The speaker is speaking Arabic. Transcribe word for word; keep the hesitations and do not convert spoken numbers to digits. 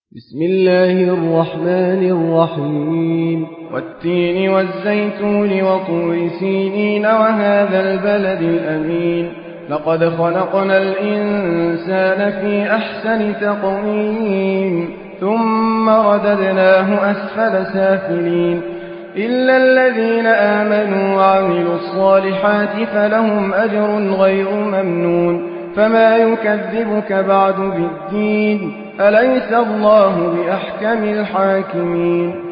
بسم الله الرحمن الرحيم والتين والزيتون وطور سينين وهذا البلد الأمين لقد خلقنا الإنسان في أحسن تقويم ثم رددناه أسفل سافلين إلا الذين آمنوا وعملوا الصالحات فلهم أجر غير ممنون فما يكذبك بعد بالدين أليس الله بأحكم الحاكمين